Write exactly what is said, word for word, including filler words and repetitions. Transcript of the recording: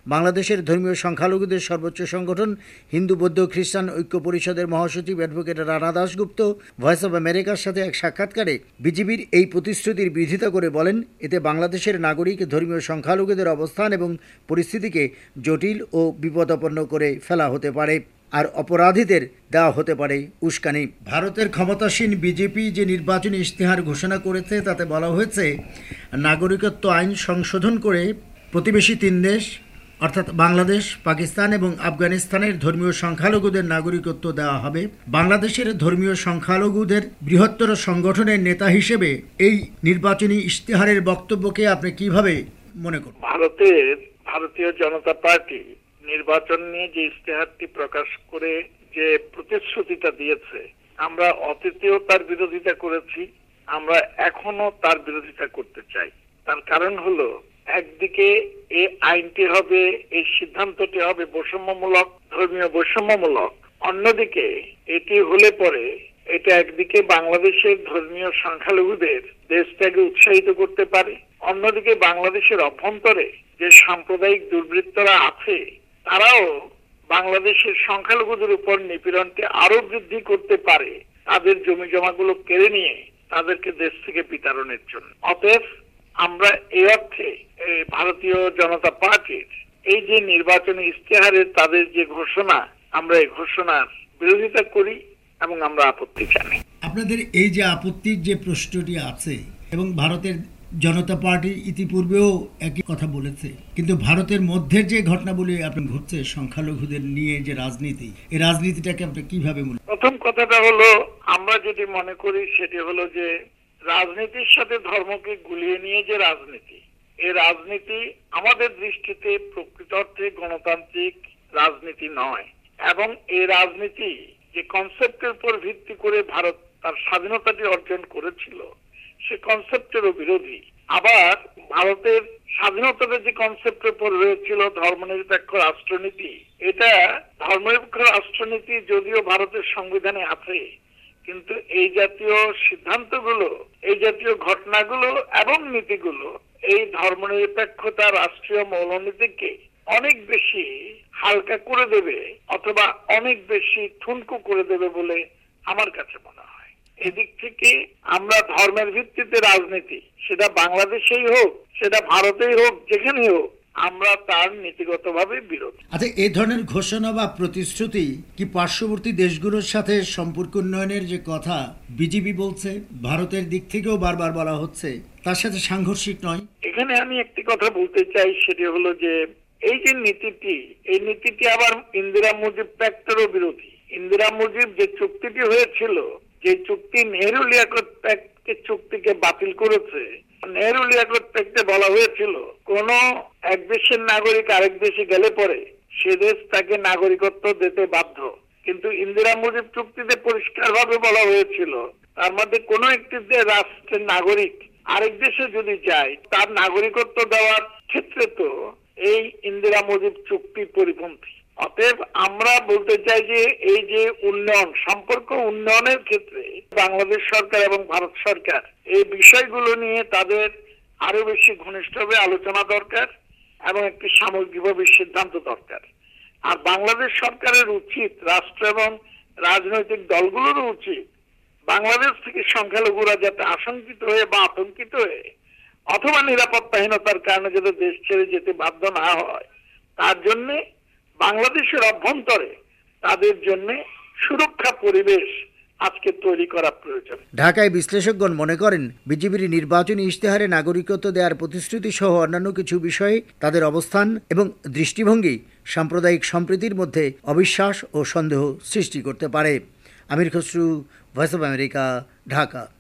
বাংলাদেশের ধর্মীয় সংখ্যালঘুদের সর্বোচ্চ সংগঠন হিন্দু বৌদ্ধ খ্রিস্টান ঐক্য পরিষদের মহাসচিব advocate Rana Dasgupta voice of আমেরিকার সাথে এক সাক্ষাৎকারে বিজেপির এই প্রতিশ্রুতির বিরোধিতা করে বলেন, এতে বাংলাদেশের নাগরিক ধর্মীয় সংখ্যালঘুদের অবস্থান এবং পরিস্থিতিকে জটিল ও বিপদাপন্ন করে ফেলা হতে পারে, আর অপরাধীদের দেওয়া হতে পারে উস্কানি। ভারতের ক্ষমতাসীন বিজেপি যে নির্বাচনী ইশতেহার ঘোষণা করেছে তাতে বলা হয়েছে, নাগরিকত্ব আইন সংশোধন করে প্রতিবেশী তিন দেশ অর্থাৎ বাংলাদেশ, পাকিস্তান এবং আফগানিস্তানের ধর্মীয় সংখ্যালঘুদের নাগরিকত্ব দেওয়া হবে। বাংলাদেশের ধর্মীয় সংখ্যালঘুদের বৃহত্তর সংগঠনের নেতা হিসেবে এই নির্বাচনী ইশতেহারের বক্তব্যকে আপনি কিভাবে মনে করেন? ভারতের ভারতীয় জনতা পার্টি নির্বাচন নিয়ে যে ইশতেহারটি প্রকাশ করে যে প্রতিশ্রুতিটা দিয়েছে, আমরা অতীতেও তার বিরোধিতা করেছি, আমরা এখনো তার বিরোধিতা করতে চাই। তার কারণ হলো, একদিকে এই আইনটি হবে, এই সিদ্ধান্তটি হবে বৈষম্যমূলক, ধর্মীয় বৈষম্যমূলক। অন্যদিকে এটি হলে পরে এটা একদিকে বাংলাদেশের ধর্মীয় সংখ্যালঘুদের দেশটাকে উৎসাহিত করতে পারে, অন্যদিকে বাংলাদেশের অভ্যন্তরে যে সাম্প্রদায়িক দুর্বৃত্তরা আছে তারাও বাংলাদেশের সংখ্যালঘুদের উপর নিপীড়নকে আরো বৃদ্ধি করতে পারে, তাদের জমি জমাগুলো কেড়ে নিয়ে তাদেরকে দেশ থেকে বিতাড়নের জন্য। অতএব আমরা এই অর্থে ভারতীয় জনতা পার্টির এই যে নির্বাচনী ইশতেহারের তাদের যে ঘোষণা, আমরা এই ঘোষণার বিরোধিতা করি এবং আমরা আপত্তি জানাই। আপনাদের এই যে আপত্তির যে প্রশ্নটি আছে, এবং ভারতের জনতা পার্টি ইতিপূর্বেও একই কথা বলেছে, কিন্তু ভারতের মধ্যে যে ঘটনাবলী আপনি ঘটছে সংখ্যালঘুদের নিয়ে যে রাজনীতি, এই রাজনীতিটাকে আপনি কিভাবে মনে? প্রথম কথাটা হলো, আমরা যদি মনে করি সেটি হলো যে রাজনীতির সাথে ধর্মকে গুলিয়ে নিয়ে যে রাজনীতি, এই রাজনীতি আমাদের দৃষ্টিতে প্রকৃত অর্থে গণতান্ত্রিক রাজনীতি নয়, এবং এই রাজনীতি যে কনসেপ্টের উপর ভিত্তি করে ভারত তার স্বাধীনতাটি অর্জন করেছিল সে কনসেপ্টেরও বিরোধী। আবার ভারতের স্বাধীনতার যে কনসেপ্টের উপর হয়েছিল ধর্মনিরপেক্ষ রাষ্ট্রনীতি, এটা ধর্মনিরপেক্ষ রাষ্ট্রনীতি যদিও ভারতের সংবিধানে আছে, কিন্তু এই জাতীয় সিদ্ধান্তগুলো, এই জাতীয় ঘটনাগুলো এবং নীতিগুলো এই ধর্মনিরপেক্ষতা রাষ্ট্রীয় মৌলনীতিকে অনেক বেশি হালকা করে দেবে অথবা অনেক বেশি ঠুনকো করে দেবে বলে আমার কাছে মনে হয়। এদিক থেকে আমরা ধর্মের ভিত্তিতে রাজনীতি, সেটা বাংলাদেশেই হোক, সেটা ভারতেই হোক, যেখানেই হোক, আমরা তার নীতিগতভাবে বিরোধী। আচ্ছা, এই ধরনের ঘোষণা বা প্রতিশ্রুতি কি পার্শ্ববর্তী দেশগুলোর সাথে সম্পর্ক উন্নয়নের যে কথা বিজেপি বলছে, ভারতের দিক থেকেও বারবার বলা হচ্ছে, তার সাথে সাংঘর্ষিক নয়? এখানে আমি একটি কথা বলতে চাই, সেটি হলো যে এই যে নীতিটি, এই নীতিটি আবার ইন্দিরা মুজিব প্যাক্টেরও বিরোধী। ইন্দিরা মুজিব যে চুক্তিটি হয়েছিল, যে চুক্তি নেহেরু লিয়াকত প্যাক্ট চুক্তিকে বাতিল করেছে, নেহেরু লিয়াকত প্যাক্টে বলা হয়েছিল কোন এক দেশের নাগরিক আরেক দেশে গেলে পরে সে দেশ তাকে নাগরিকত্ব দিতে বাধ্য, কিন্তু ইন্দিরা মুজিব চুক্তিতে পরিষ্কার ভাবে বলা হয়েছিল তার মধ্যে কোন একটি রাষ্ট্রের নাগরিক আরেক দেশে যদি যায় তার নাগরিকত্ব দেওয়ার ক্ষেত্রে তো এই ইন্দিরা মুজিব চুক্তি পরিপন্থী। অতএব আমরা বলতে চাই যে এই যে উন্নয়ন, সম্পর্ক উন্নয়নের ক্ষেত্রে বাংলাদেশ সরকার এবং ভারত সরকার এই বিষয়গুলো নিয়ে তাদের আরো বেশি ঘনিষ্ঠভাবে আলোচনা দরকার এবং একটি সামগ্রিকভাবে সিদ্ধান্ত দরকার। আর বাংলাদেশ সরকারের উচিত, রাষ্ট্র এবং রাজনৈতিক দলগুলোরও উচিত, বাংলাদেশ থেকে সংখ্যালঘুরা যাতে আশঙ্কিত হয়ে বা আতঙ্কিত হয়ে অথবা নিরাপত্তাহীনতার কারণে যাতে দেশ ছেড়ে যেতে বাধ্য না হয়, তার জন্য বাংলাদেশের অভ্যন্তরে তাদের জন্য সুরক্ষা পরিবেশ আজকে তৈরি করা প্রয়োজন। ঢাকায় বিশ্লেষকগণ মনে করেন, বিজেপির নির্বাচনী ইশতেহারে নাগরিকত্ব দেওয়ার প্রতিশ্রুতি সহ অন্যান্য কিছু বিষয়ে তাদের অবস্থান এবং দৃষ্টিভঙ্গি সাম্প্রদায়িক সম্প্রীতির মধ্যে অবিশ্বাস ও সন্দেহ সৃষ্টি করতে পারে। Amir Khasru, voice of America, Dhaka.